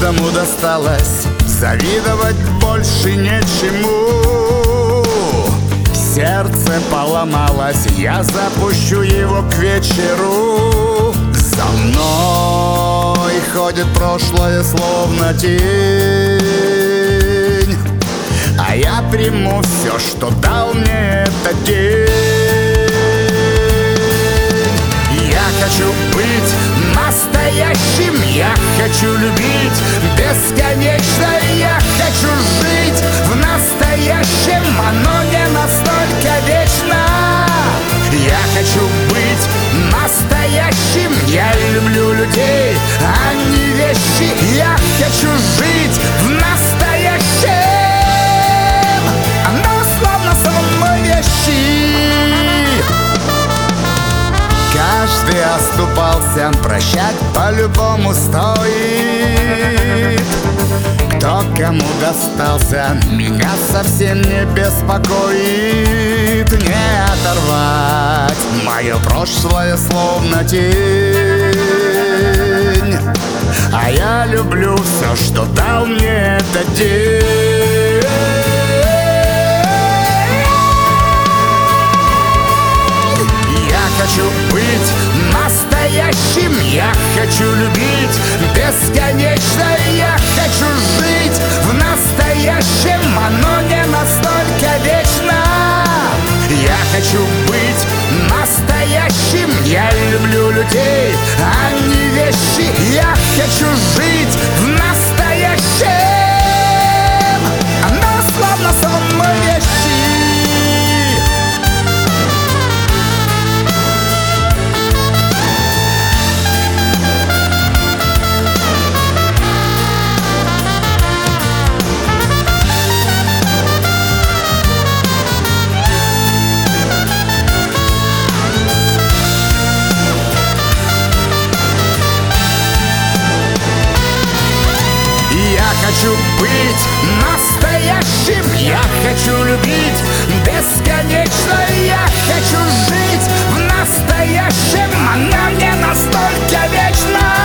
Каждому досталось, завидовать больше нечему. Сердце поломалось, я запущу его к вечеру. За мной ходит прошлое, словно тень, а я приму все, что дал мне этот день. Я хочу быть настоящим, я хочу любить бесконечно, я хочу жить в настоящем, оно не настолько вечно. Я хочу быть настоящим, я люблю людей, а не вещи. Я хочу жить в настоящем, оно словно сон мой вещи. Каждый оступался, прощать по-любому стоит. Кто кому достался, меня совсем не беспокоит. Не оторвать мое прошлое, словно тень, а я люблю все, что дал мне этот день. Я хочу быть настоящим, я хочу любить бесконечно, я хочу жить в настоящем, оно не настолько вечно. Я хочу быть настоящим, я люблю людей, а не вещи. Я хочу жить в настоящем, оно словно сон мой вещи. Я хочу быть настоящим, я хочу любить бесконечно, я хочу жить в настоящем, оно не настолько вечно.